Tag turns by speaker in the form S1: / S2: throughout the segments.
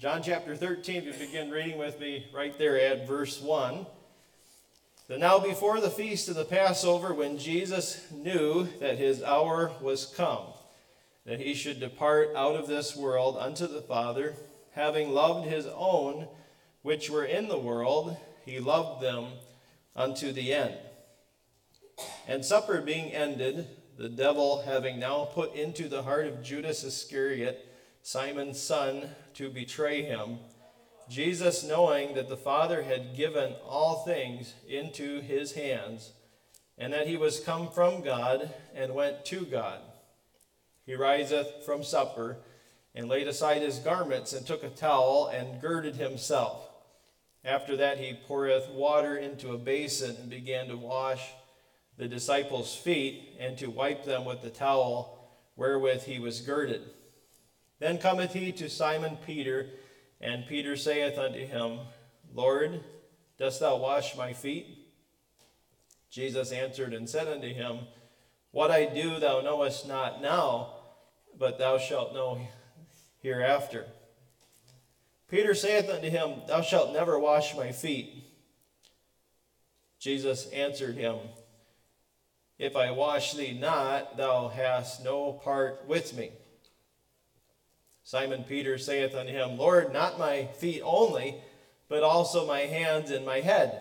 S1: John chapter 13, if you begin reading with me right there at verse 1. So now before the feast of the Passover, when Jesus knew that his hour was come, that he should depart out of this world unto the Father, having loved his own which were in the world, he loved them unto the end. And supper being ended, the devil having now put into the heart of Judas Iscariot, Simon's son, to betray him, Jesus, knowing that the Father had given all things into his hands, and that he was come from God and went to God, he riseth from supper, and laid aside his garments, and took a towel, and girded himself. After that he poureth water into a basin, and began to wash the disciples' feet, and to wipe them with the towel wherewith he was girded. Then cometh he to Simon Peter, and Peter saith unto him, Lord, dost thou wash my feet? Jesus answered and said unto him, What I do thou knowest not now, but thou shalt know hereafter. Peter saith unto him, Thou shalt never wash my feet. Jesus answered him, If I wash thee not, thou hast no part with me. Simon Peter saith unto him, Lord, not my feet only, but also my hands and my head.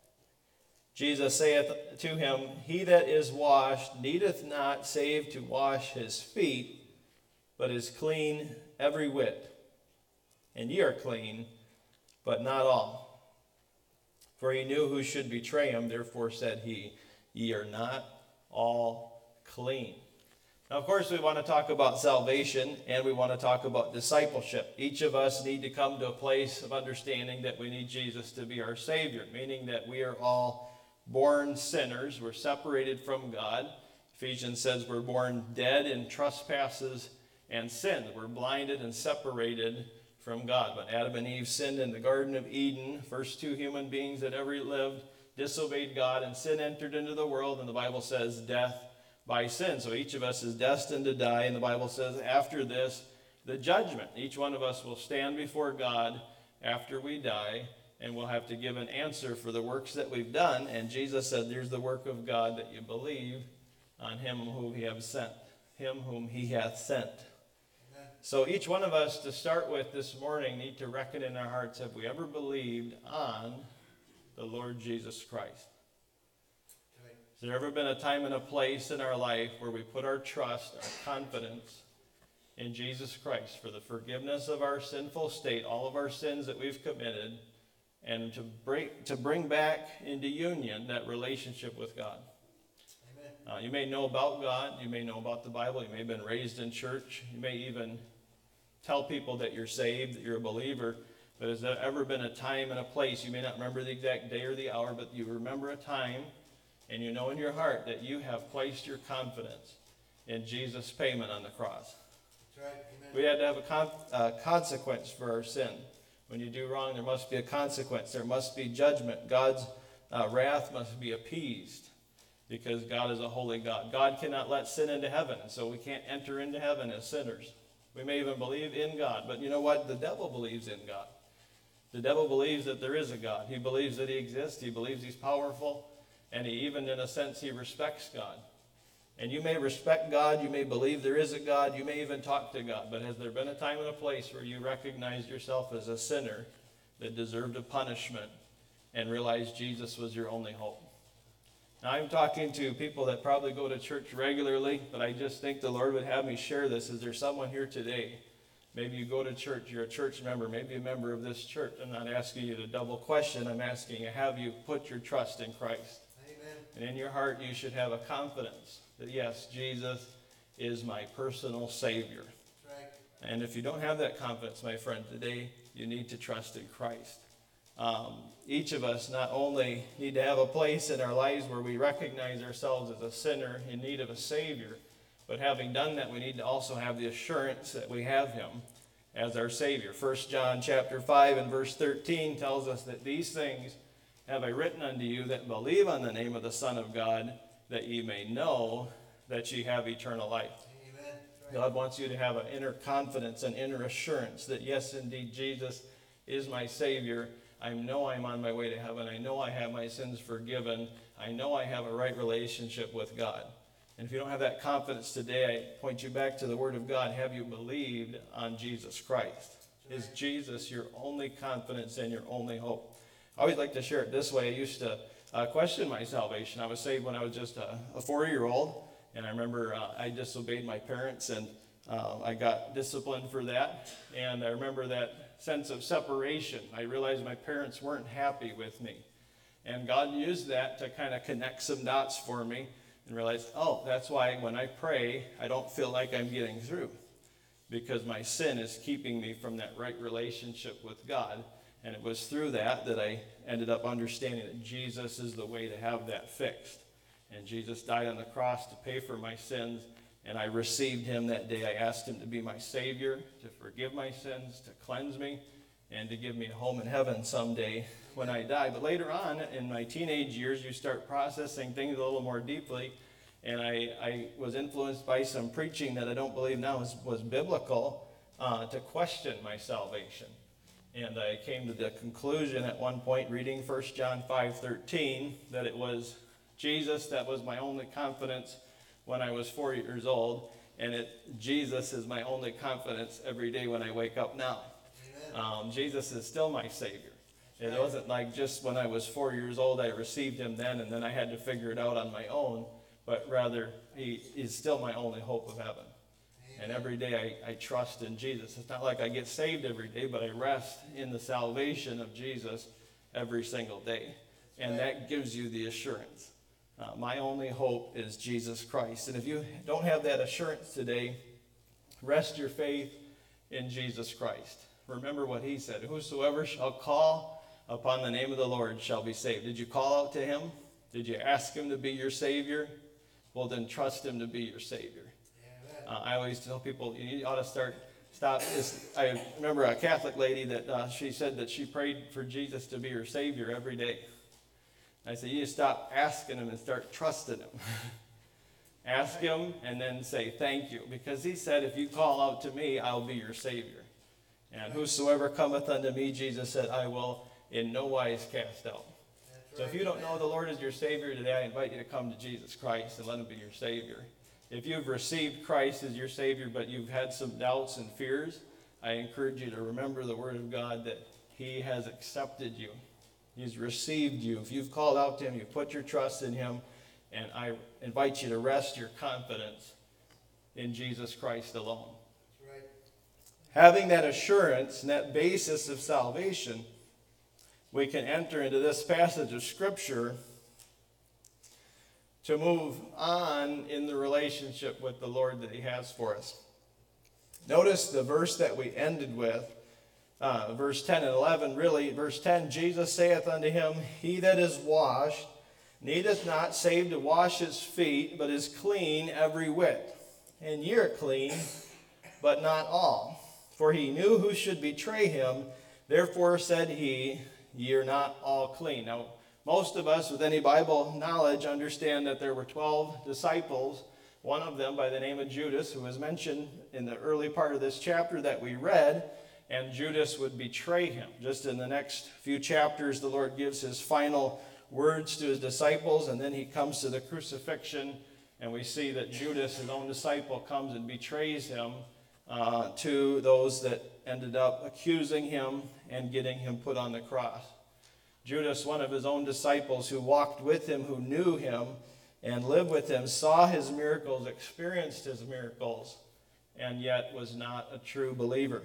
S1: Jesus saith to him, He that is washed needeth not save to wash his feet, but is clean every whit. And ye are clean, but not all. For he knew who should betray him, therefore said he, Ye are not all clean. Now, of course, we want to talk about salvation, and we want to talk about discipleship. Each of us need to come to a place of understanding that we need Jesus to be our Savior, meaning that we are all born sinners. We're separated from God. Ephesians says we're born dead in trespasses and sin. We're blinded and separated from God. When Adam and Eve sinned in the Garden of Eden, first two human beings that ever lived disobeyed God, and sin entered into the world, and the Bible says death by sin. So each of us is destined to die, and the Bible says after this, the judgment. Each one of us will stand before God after we die, and we'll have to give an answer for the works that we've done. And Jesus said, there's the work of God, that you believe on him whom he hath sent. Him whom he hath sent. Amen. So each one of us, to start with this morning, need to reckon in our hearts, have we ever believed on the Lord Jesus Christ? Has there ever been a time and a place in our life where we put our trust, our confidence in Jesus Christ for the forgiveness of our sinful state, all of our sins that we've committed, and to bring back into union that relationship with God? You may know about God, you may know about the Bible, you may have been raised in church, you may even tell people that you're saved, that you're a believer, but has there ever been a time and a place, you may not remember the exact day or the hour, but you remember a time, and you know in your heart that you have placed your confidence in Jesus' payment on the cross. That's right. Amen. We had to have a consequence for our sin. When you do wrong, there must be a consequence. There must be judgment. God's wrath must be appeased, because God is a holy God. God cannot let sin into heaven, and so we can't enter into heaven as sinners. We may even believe in God, but you know what? The devil believes in God. The devil believes that there is a God. He believes that he exists. He believes he's powerful. And he even, in a sense, he respects God. And you may respect God. You may believe there is a God. You may even talk to God. But has there been a time and a place where you recognized yourself as a sinner that deserved a punishment and realized Jesus was your only hope? Now, I'm talking to people that probably go to church regularly, but I just think the Lord would have me share this. Is there someone here today? Maybe you go to church, you're a church member, maybe a member of this church. I'm not asking you to double question. I'm asking you, have you put your trust in Christ? Amen. And in your heart, you should have a confidence that, yes, Jesus is my personal Savior. Right. And if you don't have that confidence, my friend, today you need to trust in Christ. Each of us not only need to have a place in our lives where we recognize ourselves as a sinner in need of a Savior, but having done that, we need to also have the assurance that we have him as our Savior. 1 John chapter 5 and verse 13 tells us that these things have I written unto you that believe on the name of the Son of God, that ye may know that ye have eternal life. Amen. God wants you to have an inner confidence and inner assurance that, yes, indeed, Jesus is my Savior. I know I'm on my way to heaven. I know I have my sins forgiven. I know I have a right relationship with God. And if you don't have that confidence today, I point you back to the Word of God. Have you believed on Jesus Christ? Is Jesus your only confidence and your only hope? I always like to share it this way. I used to question my salvation. I was saved when I was just a 4-year-old. And I remember I disobeyed my parents, and I got disciplined for that. And I remember that sense of separation. I realized my parents weren't happy with me. And God used that to kind of connect some dots for me and realize, oh, that's why when I pray, I don't feel like I'm getting through. Because my sin is keeping me from that right relationship with God. And it was through that I ended up understanding that Jesus is the way to have that fixed. And Jesus died on the cross to pay for my sins, and I received him that day. I asked him to be my Savior, to forgive my sins, to cleanse me, and to give me a home in heaven someday when I die. But later on, in my teenage years, you start processing things a little more deeply, and I was influenced by some preaching that I don't believe now was biblical to question my salvation. And I came to the conclusion at one point, reading 1 John 5:13, that it was Jesus that was my only confidence when I was 4 years old, and Jesus is my only confidence every day when I wake up now. Jesus is still my Savior. It wasn't like just when I was 4 years old I received him then, and then I had to figure it out on my own, but rather he is still my only hope of heaven. And every day I trust in Jesus. It's not like I get saved every day, but I rest in the salvation of Jesus every single day. And that gives you the assurance. My only hope is Jesus Christ. And if you don't have that assurance today, rest your faith in Jesus Christ. Remember what he said. Whosoever shall call upon the name of the Lord shall be saved. Did you call out to him? Did you ask him to be your Savior? Well, then trust him to be your Savior. I always tell people you ought to stop. I remember a Catholic lady that she said that she prayed for Jesus to be her Savior every day. I said, you stop asking him and start trusting him. Ask him and then say thank you. Because he said, if you call out to me, I'll be your Savior. And whosoever cometh unto me, Jesus said, I will in no wise cast out. So if you don't know the Lord as your Savior today, I invite you to come to Jesus Christ and let him be your Savior. If you've received Christ as your Savior, but you've had some doubts and fears, I encourage you to remember the Word of God that he has accepted you. He's received you. If you've called out to him, you've put your trust in him, and I invite you to rest your confidence in Jesus Christ alone. That's right. Having that assurance and that basis of salvation, we can enter into this passage of Scripture to move on in the relationship with the Lord that he has for us. Notice the verse that we ended with. Verse 10 and 11, really, verse 10, Jesus saith unto him, he that is washed needeth not save to wash his feet, but is clean every whit. And ye are clean, but not all. For he knew who should betray him, therefore said he, ye are not all clean. Now, most of us with any Bible knowledge understand that there were 12 disciples, one of them by the name of Judas, who was mentioned in the early part of this chapter that we read, and Judas would betray him. Just in the next few chapters, the Lord gives his final words to his disciples, and then he comes to the crucifixion, and we see that Judas, his own disciple, comes and betrays him to those that ended up accusing him and getting him put on the cross. Judas, one of his own disciples who walked with him, who knew him and lived with him, saw his miracles, experienced his miracles, and yet was not a true believer.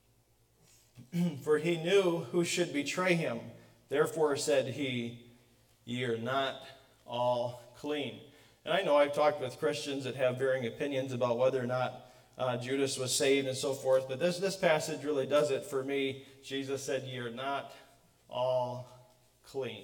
S1: For he knew who should betray him. Therefore said he, ye are not all clean. And I know I've talked with Christians that have varying opinions about whether or not Judas was saved and so forth, but this passage really does it for me. Jesus said, ye are not all clean.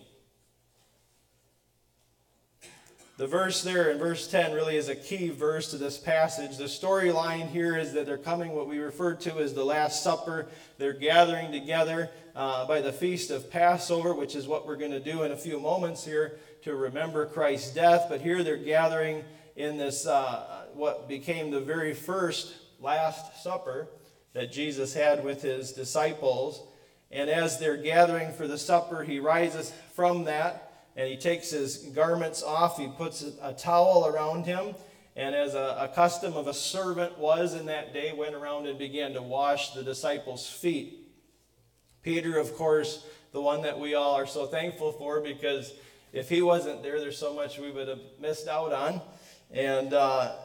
S1: The verse there in verse 10 really is a key verse to this passage. The storyline here is that they're coming what we refer to as the Last Supper. They're gathering together by the Feast of Passover, which is what we're going to do in a few moments here to remember Christ's death. But here they're gathering in this, what became the very first Last Supper that Jesus had with his disciples. And as they're gathering for the supper, he rises from that and he takes his garments off. He puts a towel around him. And as a custom of a servant was in that day, went around and began to wash the disciples' feet. Peter, of course, the one that we all are so thankful for, because if he wasn't there, there's so much we would have missed out on. And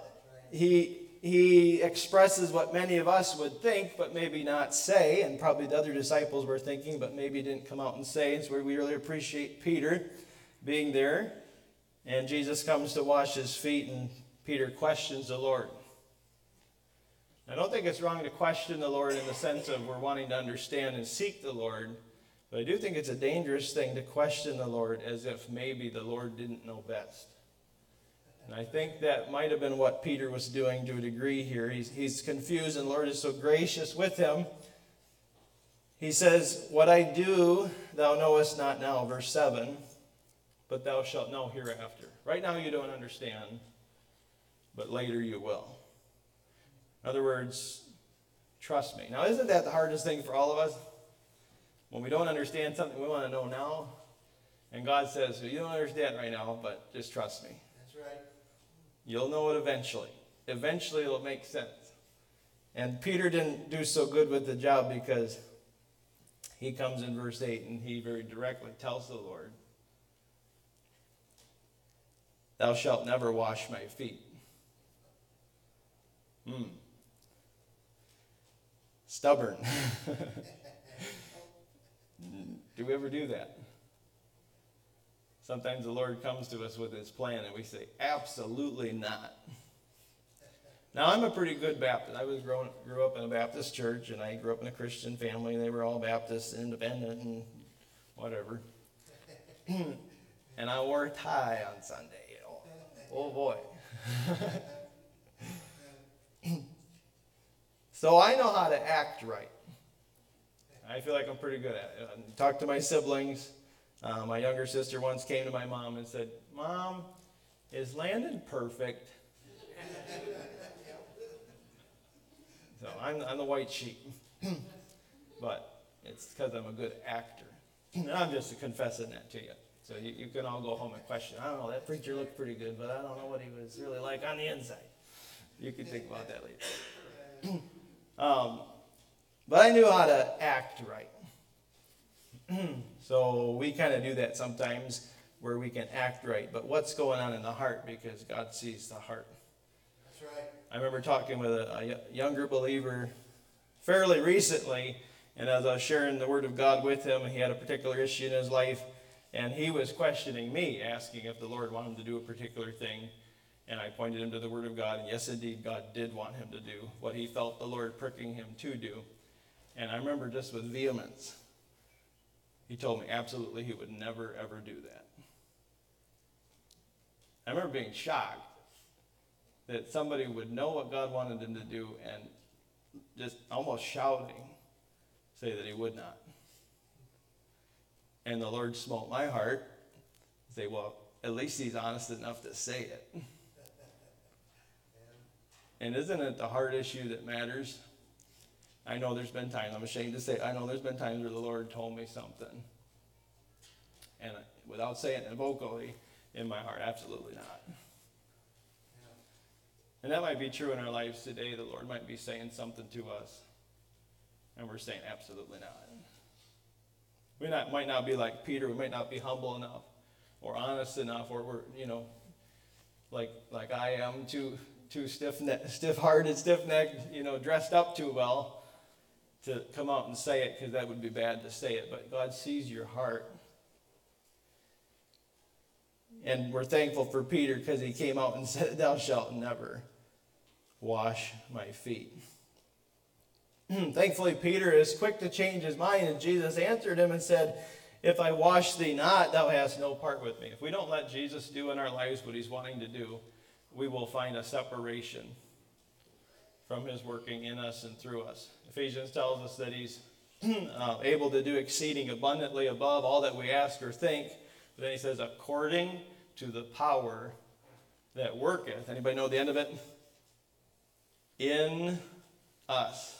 S1: he expresses what many of us would think, but maybe not say, and probably the other disciples were thinking, but maybe didn't come out and say. And so we really appreciate Peter being there. And Jesus comes to wash his feet, and Peter questions the Lord. I don't think it's wrong to question the Lord in the sense of we're wanting to understand and seek the Lord, but I do think it's a dangerous thing to question the Lord as if maybe the Lord didn't know best. And I think that might have been what Peter was doing to a degree here. He's confused, and the Lord is so gracious with him. He says, "What I do, thou knowest not now," verse 7, "but thou shalt know hereafter." Right now you don't understand, but later you will. In other words, trust me. Now, isn't that the hardest thing for all of us? When we don't understand something, we want to know now. And God says, well, you don't understand right now, but just trust me.
S2: That's right.
S1: You'll know it eventually. Eventually it'll make sense. And Peter didn't do so good with the job because he comes in verse 8 and he very directly tells the Lord, "Thou shalt never wash my feet." Stubborn. Do we ever do that? Sometimes the Lord comes to us with his plan and we say, absolutely not. Now, I'm a pretty good Baptist. I grew up in a Baptist church, and I grew up in a Christian family, and they were all Baptist, independent, and whatever. And I wore a tie on Sunday. Oh boy. So I know how to act right. I feel like I'm pretty good at it. I talk to my siblings. My younger sister once came to my mom and said, "Mom, is Landon perfect?" So I'm the white sheep. But it's because I'm a good actor. And I'm just confessing that to you. So you can all go home and question, I don't know, that preacher looked pretty good, but I don't know what he was really like on the inside. You can think about that later. But I knew how to act right. So we kind of do that sometimes where we can act right. But what's going on in the heart? Because God sees the heart.
S2: That's right.
S1: I remember talking with a younger believer fairly recently, and as I was sharing the Word of God with him, he had a particular issue in his life, and he was questioning me, asking if the Lord wanted him to do a particular thing. And I pointed him to the Word of God, and yes, indeed, God did want him to do what he felt the Lord pricking him to do. And I remember just with vehemence, he told me absolutely he would never, ever do that. I remember being shocked that somebody would know what God wanted him to do and just almost shouting, say that he would not. And the Lord smote my heart, say, well, at least he's honest enough to say it. And isn't it the heart issue that matters? I know there's been times, I'm ashamed to say, I know there's been times where the Lord told me something. And without saying it vocally, in my heart, absolutely not. And that might be true in our lives today. The Lord might be saying something to us, and we're saying absolutely not. We might not be like Peter. We might not be humble enough or honest enough, or we're, like I am, too stiff-hearted, stiff-necked, dressed up too well to come out and say it, because that would be bad to say it. But God sees your heart. And we're thankful for Peter because he came out and said, "Thou shalt never wash my feet." Thankfully, Peter is quick to change his mind, and Jesus answered him and said, "If I wash thee not, thou hast no part with me." If we don't let Jesus do in our lives what he's wanting to do, we will find a separation from his working in us and through us. Ephesians tells us that he's able to do exceeding abundantly above all that we ask or think. But then he says, according to the power that worketh. Anybody know the end of it? In us.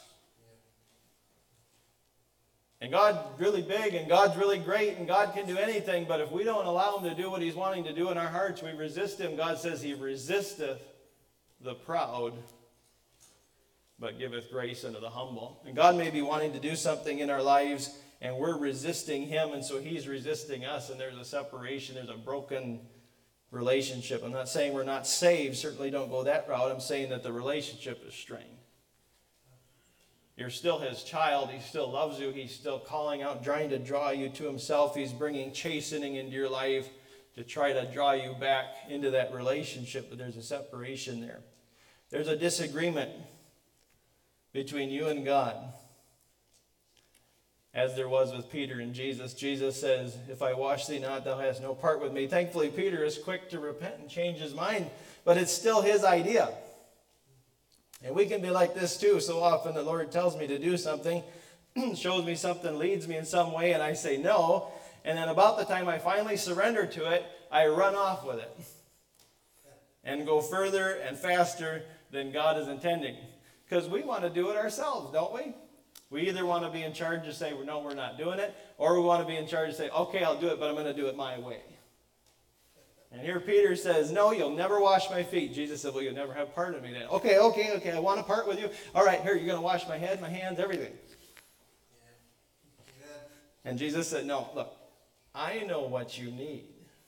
S1: And God's really big, and God's really great, and God can do anything, but if we don't allow him to do what he's wanting to do in our hearts, we resist him. God says he resisteth the proud, but giveth grace unto the humble. And God may be wanting to do something in our lives, and we're resisting him, and so he's resisting us, and there's a separation, there's a broken relationship. I'm not saying we're not saved, certainly don't go that route. I'm saying that the relationship is strained. You're still his child. He still loves you. He's still calling out, trying to draw you to himself. He's bringing chastening into your life to try to draw you back into that relationship, but there's a separation there. There's a disagreement between you and God, as there was with Peter and Jesus. Jesus says, if I wash thee not, thou hast no part with me. Thankfully, Peter is quick to repent and change his mind, but it's still his idea. And we can be like this too. So often the Lord tells me to do something, shows me something, leads me in some way, and I say no. And then about the time I finally surrender to it, I run off with it and go further and faster than God is intending. Because we want to do it ourselves, don't we? We either want to be in charge and say, no, we're not doing it, or we want to be in charge and say, okay, I'll do it, but I'm going to do it my way. And here Peter says, no, you'll never wash my feet. Jesus said, well, you'll never have part of me then. Okay, I want to part with you. All right, here, you're going to wash my head, my hands, everything. Yeah. And Jesus said, no, look, I know what you need.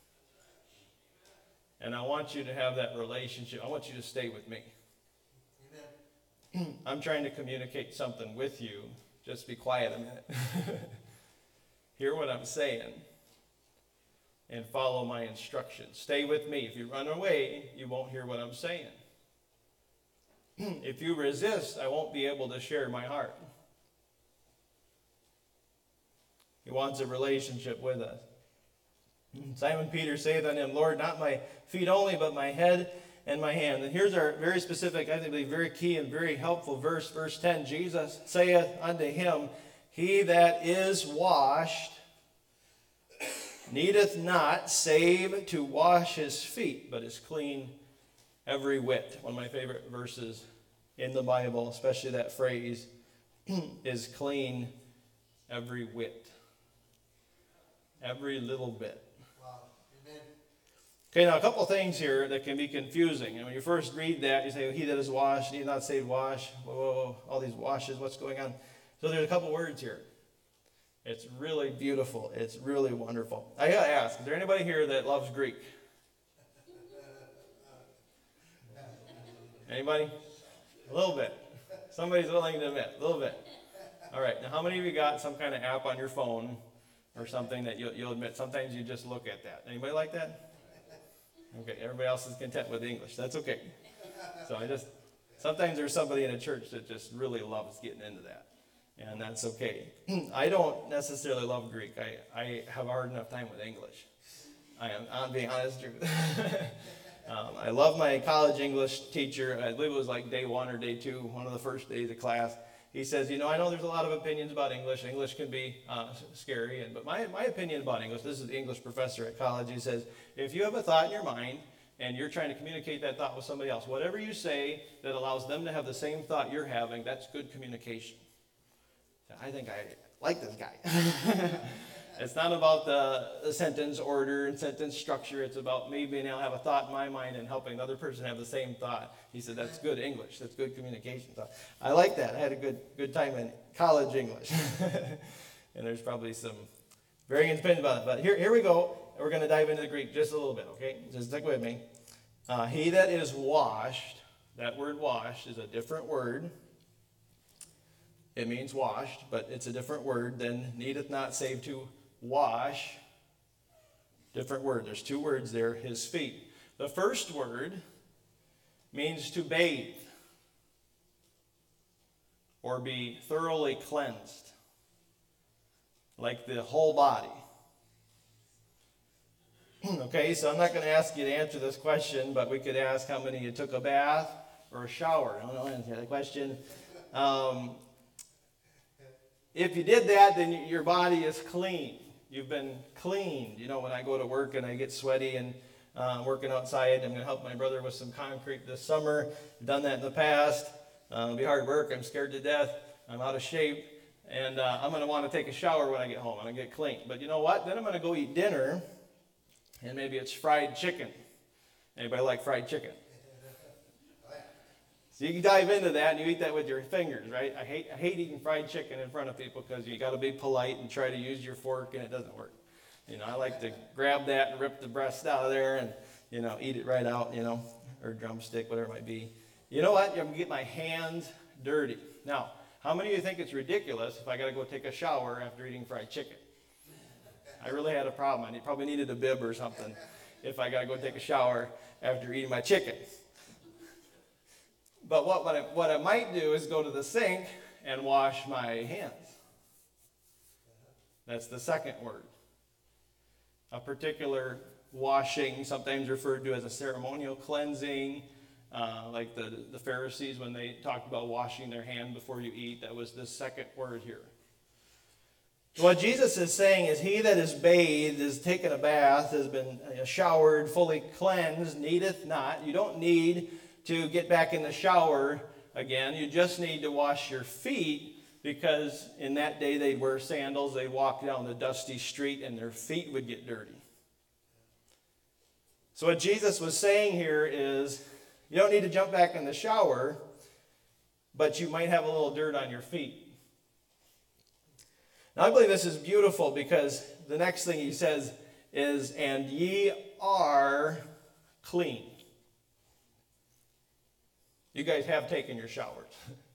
S1: And I want you to have that relationship. I want you to stay with me. Amen. I'm trying to communicate something with you. Just be quiet a minute. Hear what I'm saying. And follow my instructions. Stay with me. If you run away, you won't hear what I'm saying. If you resist, I won't be able to share my heart. He wants a relationship with us. Simon Peter saith unto him, Lord, not my feet only, but my head and my hand. And here's our very specific, I think, very key and very helpful verse. Verse 10, Jesus saith unto him, he that is washed needeth not save to wash his feet, but is clean every whit. One of my favorite verses in the Bible, especially that phrase, is clean every whit. Every little bit. Wow. Amen. Okay, now a couple things here that can be confusing. And when you first read that, you say, he that is washed, need not save wash. Whoa, all these washes, what's going on? So there's a couple words here. It's really beautiful. It's really wonderful. I got to ask, is there anybody here that loves Greek? Anybody? A little bit. Somebody's willing to admit. A little bit. All right. Now, how many of you got some kind of app on your phone or something that you'll admit? Sometimes you just look at that. Anybody like that? Okay. Everybody else is content with English. That's okay. So sometimes there's somebody in a church that just really loves getting into that. And that's okay. I don't necessarily love Greek. I have a hard enough time with English. I'm being honest. I love my college English teacher. I believe it was like day 1 or day 2, one of the first days of class. He says, I know there's a lot of opinions about English. English can be scary. But my opinion about English, this is the English professor at college. He says, if you have a thought in your mind and you're trying to communicate that thought with somebody else, whatever you say that allows them to have the same thought you're having, that's good communication. I think I like this guy. It's not about the sentence order and sentence structure. It's about me being able to have a thought in my mind and helping the other person have the same thought. He said, that's good English. That's good communication. So I like that. I had a good time in college English. And there's probably some varying opinions about it. But here we go. We're going to dive into the Greek just a little bit, okay? Just stick with me. He that is washed, that word washed is a different word. It means washed, but it's a different word than needeth not save to wash. Different word. There's 2 words there, his feet. The first word means to bathe or be thoroughly cleansed, like the whole body. Okay, so I'm not going to ask you to answer this question, but we could ask how many of you took a bath or a shower. I don't know, answer the question. If you did that, then your body is clean. You've been cleaned. When I go to work and I get sweaty and working outside. I'm going to help my brother with some concrete this summer. I've done that in the past. It'll be hard work. I'm scared to death. I'm out of shape. And I'm going to want to take a shower when I get home. I'm going to get clean. But you know what? Then I'm going to go eat dinner, and maybe it's fried chicken. Anybody like fried chicken? So you can dive into that, and you eat that with your fingers, right? I hate eating fried chicken in front of people because you got to be polite and try to use your fork, and it doesn't work. I like to grab that and rip the breast out of there and, eat it right out, or drumstick, whatever it might be. You know what? I'm going to get my hands dirty. Now, how many of you think it's ridiculous if I got to go take a shower after eating fried chicken? I really had a problem. I probably needed a bib or something if I got to go take a shower after eating my chicken. But what I might do is go to the sink and wash my hands. That's the second word. A particular washing, sometimes referred to as a ceremonial cleansing, like the Pharisees when they talked about washing their hand before you eat. That was the second word here. What Jesus is saying is he that is bathed, is taken a bath, has been showered, fully cleansed, needeth not. You don't need to get back in the shower again. You just need to wash your feet, because in that day they'd wear sandals. They'd walk down the dusty street and their feet would get dirty. So what Jesus was saying here is you don't need to jump back in the shower, but you might have a little dirt on your feet. Now I believe this is beautiful, because the next thing he says is, and ye are clean. You guys have taken your showers.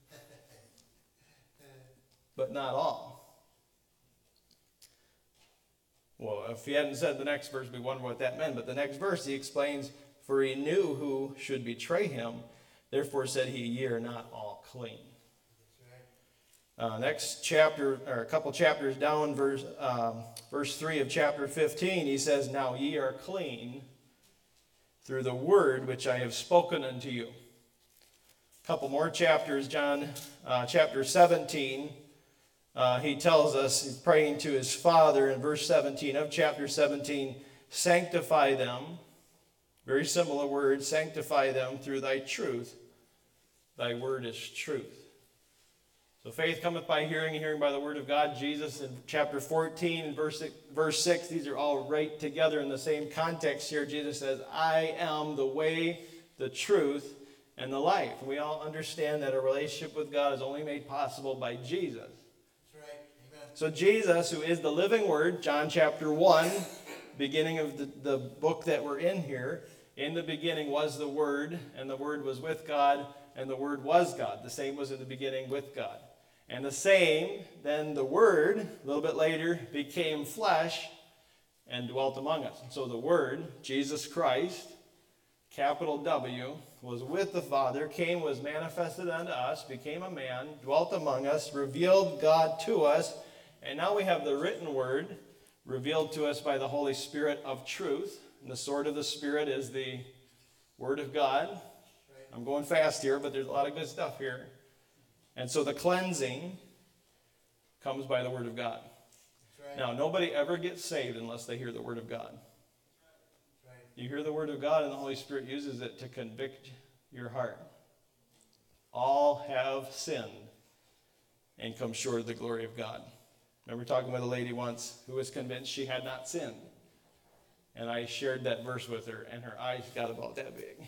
S1: But not all. Well, if he hadn't said the next verse, we wonder what that meant. But the next verse, he explains, for he knew who should betray him. Therefore said he, ye are not all clean. Next chapter, or a couple chapters down, verse 3 of chapter 15, he says, now ye are clean through the word which I have spoken unto you. A couple more chapters, John chapter 17. He tells us, he's praying to his Father in verse 17 of chapter 17, sanctify them, very similar word, sanctify them through thy truth. Thy word is truth. So faith cometh by hearing, and hearing by the word of God. Jesus in chapter 14 and verse 6, these are all right together in the same context here. Jesus says, I am the way, the truth, and the life. We all understand that a relationship with God is only made possible by Jesus. So Jesus, who is the living word, John chapter 1, beginning of the book that we're in here, in the beginning was the Word, and the Word was with God, and the Word was God. The same was in the beginning with God. And the same, then the Word, a little bit later, became flesh and dwelt among us. And so the Word, Jesus Christ, capital W, was with the Father, was manifested unto us, became a man, dwelt among us, revealed God to us. And now we have the written word revealed to us by the Holy Spirit of truth. And the sword of the Spirit is the word of God. Right. I'm going fast here, but there's a lot of good stuff here. And so the cleansing comes by the word of God. Right. Now, nobody ever gets saved unless they hear the word of God. Right. You hear the word of God, and the Holy Spirit uses it to convict your heart. All have sinned and come short of the glory of God. Remember talking with a lady once who was convinced she had not sinned. And I shared that verse with her, and her eyes got about that big.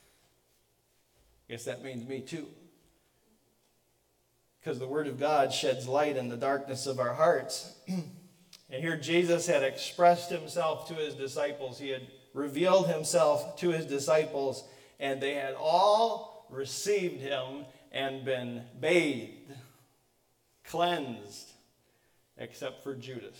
S1: Guess that means me too. Because the Word of God sheds light in the darkness of our hearts. And here Jesus had expressed himself to his disciples. He had revealed himself to his disciples, and they had all received him and been bathed, cleansed, except for Judas.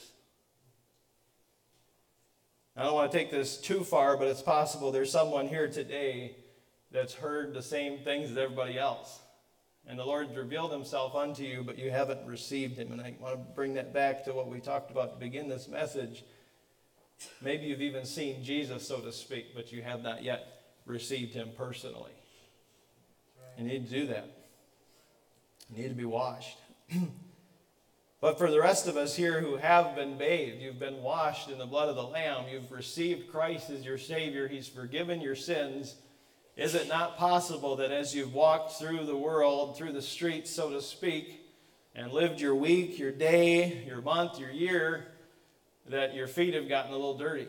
S1: I don't want to take this too far, but it's possible there's someone here today that's heard the same things as everybody else. And the Lord's revealed himself unto you, but you haven't received him. And I want to bring that back to what we talked about to begin this message. Maybe you've even seen Jesus, so to speak, but you have not yet received him personally. You need to do that. You need to be washed. But for the rest of us here who have been bathed, you've been washed in the blood of the Lamb, you've received Christ as your Savior, He's forgiven your sins. Is it not possible that as you've walked through the world, through the streets, so to speak, and lived your week, your day, your month, your year, that your feet have gotten a little dirty?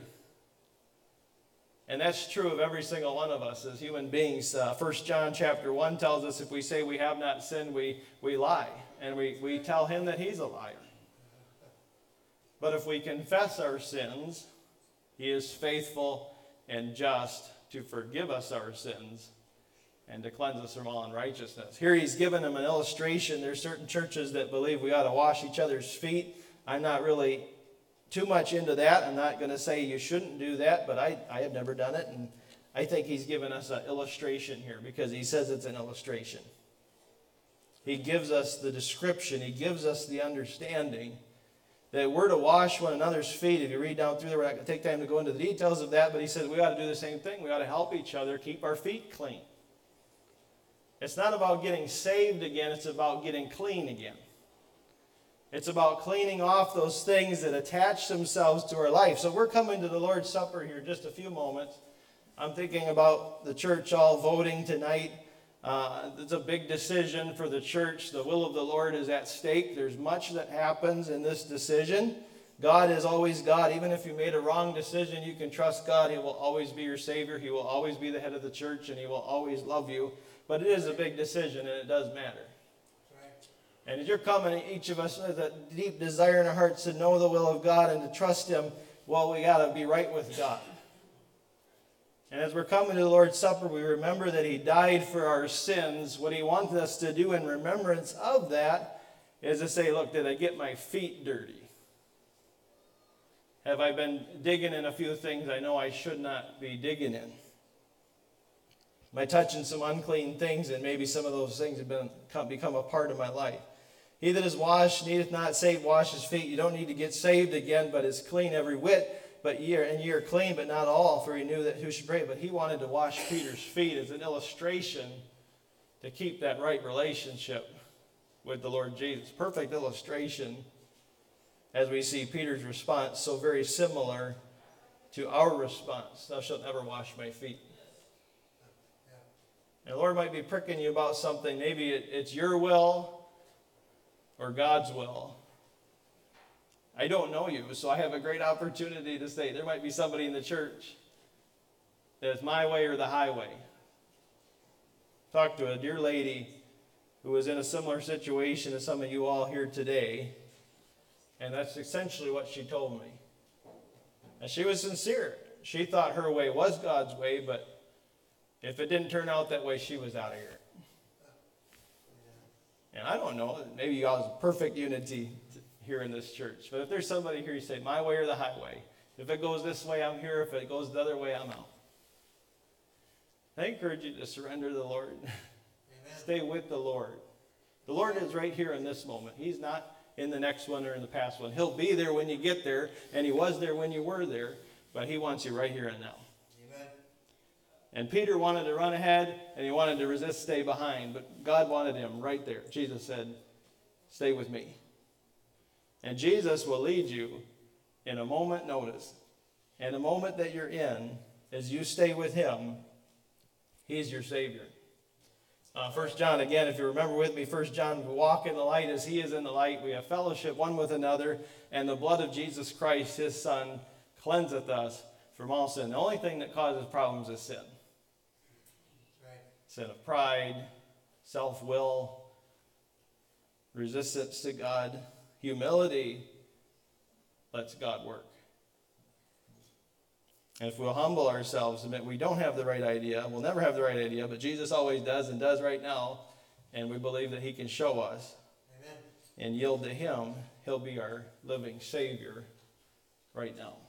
S1: And that's true of every single one of us as human beings. 1 John chapter 1 tells us if we say we have not sinned, we lie. And we tell him that he's a liar. But if we confess our sins, he is faithful and just to forgive us our sins and to cleanse us from all unrighteousness. Here he's given them an illustration. There's certain churches that believe we ought to wash each other's feet. I'm not really too much into that. I'm not going to say you shouldn't do that, but I have never done it. And I think he's given us an illustration here because he says it's an illustration. He gives us the description. He gives us the understanding that we're to wash one another's feet. If you read down through there, we're not going to take time to go into the details of that, but he says we ought to do the same thing. We ought to help each other keep our feet clean. It's not about getting saved again. It's about getting clean again. It's about cleaning off those things that attach themselves to our life. So we're coming to the Lord's Supper here in just a few moments. I'm thinking about the church all voting tonight. It's a big decision for the church. The will of the Lord is at stake. There's much that happens in this decision. God is always God. Even if you made a wrong decision, you can trust God. He will always be your Savior. He will always be the head of the church, and He will always love you. But it is a big decision, and it does matter. And as you're coming, each of us has a deep desire in our hearts to know the will of God and to trust Him. Well, we got to be right with God. And as we're coming to the Lord's Supper, we remember that He died for our sins. What He wants us to do in remembrance of that is to say, look, did I get my feet dirty? Have I been digging in a few things I know I should not be digging in? Am I touching some unclean things, and maybe some of those things have become a part of my life? He that is washed needeth not save wash his feet. You don't need to get saved again, but is clean every whit. But ye are clean, but not all, for he knew that who should pray. But he wanted to wash Peter's feet as an illustration to keep that right relationship with the Lord Jesus. Perfect illustration as we see Peter's response, so very similar to our response. Thou shalt never wash my feet. And the Lord might be pricking you about something. Maybe it's your will or God's will. I don't know you, so I have a great opportunity to say there might be somebody in the church that it's my way or the highway. Talked to a dear lady who was in a similar situation as some of you all here today, and that's essentially what she told me. And she was sincere. She thought her way was God's way, but if it didn't turn out that way, she was out of here. And I don't know, maybe you all have perfect unity here in this church. But if there's somebody here, you say, my way or the highway. If it goes this way, I'm here. If it goes the other way, I'm out. I encourage you to surrender to the Lord. Amen. Stay with the Lord. The Lord is right here in this moment. He's not in the next one or in the past one. He'll be there when you get there, and He was there when you were there, but He wants you right here and now. Amen. And Peter wanted to run ahead, and he wanted to resist, stay behind, but God wanted him right there. Jesus said, stay with me. And Jesus will lead you in a moment notice. And the moment that you're in, as you stay with Him, He's your Savior. 1 John, again, if you remember with me, 1 John, we walk in the light as He is in the light. We have fellowship one with another, and the blood of Jesus Christ, His Son, cleanseth us from all sin. The only thing that causes problems is sin. Right. Sin of pride, self-will, resistance to God. Humility lets God work. And if we'll humble ourselves, admit we don't have the right idea, we'll never have the right idea, but Jesus always does and does right now, and we believe that He can show us. Amen. And yield to Him, He'll be our living Savior right now.